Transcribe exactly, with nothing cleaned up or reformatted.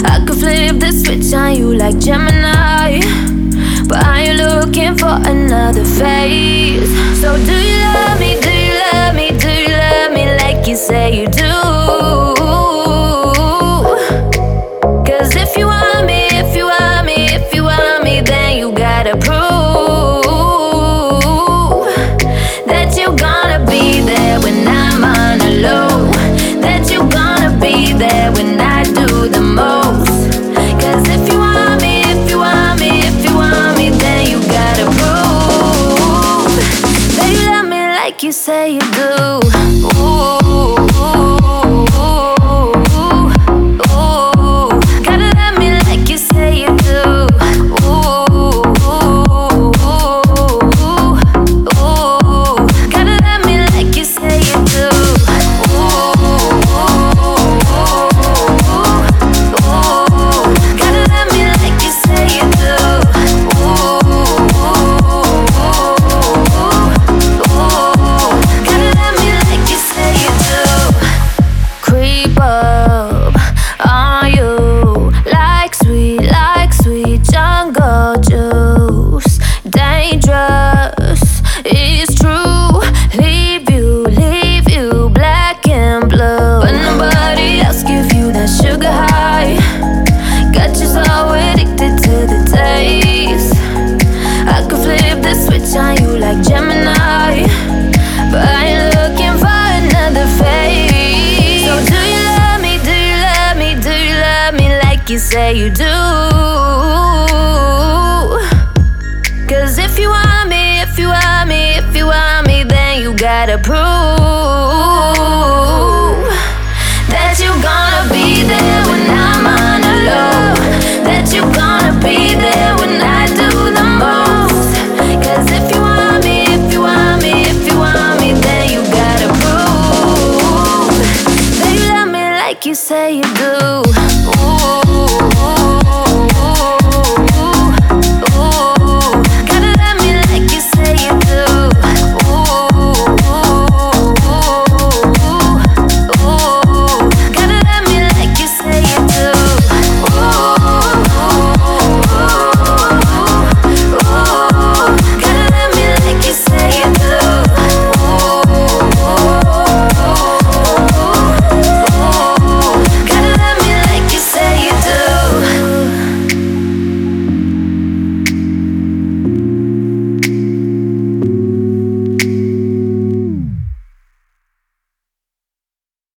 I could flip the switch on you like Gemini, but are you looking for another phase? So do you love me, do you love me, do you love me like you say you do? Cause if you want me, if you want me, if you want me, then you gotta prove that you're gonna be there when I'm on a low, that you're gonna be there when I do the most. Cause if you want me, if you want me, if you want me, then you gotta prove that you love me like you say you do. Ooh, ooh, ooh, ooh. Gotta love me like you say you do. Ooh, ooh, ooh, ooh. Gotta love me like you say you do. Ooh, ooh, ooh, ooh. Gotta love me like you say you do. Ooh, ooh, ooh, ooh. Gotta love me like you say you do. Creep up on you like sweet, like sweet jungle juice. Dangerous, it's true. Leave you, leave you black and blue. But nobody else give you that sugar high. Got you so addicted to the taste. I could flip the switch on you like Gemini, but I ain't looking for another phase. So do you love me, do you love me, do you love me like you say you do? Cause if you want me, if you want me, if you want me, then you gotta prove that you're gonna be there when I'm on a low, that you're gonna be there when I do the most. Cause if you want me, if you want me, if you want me, then you gotta prove that you love me like you say you do. Ooh, ooh, ooh.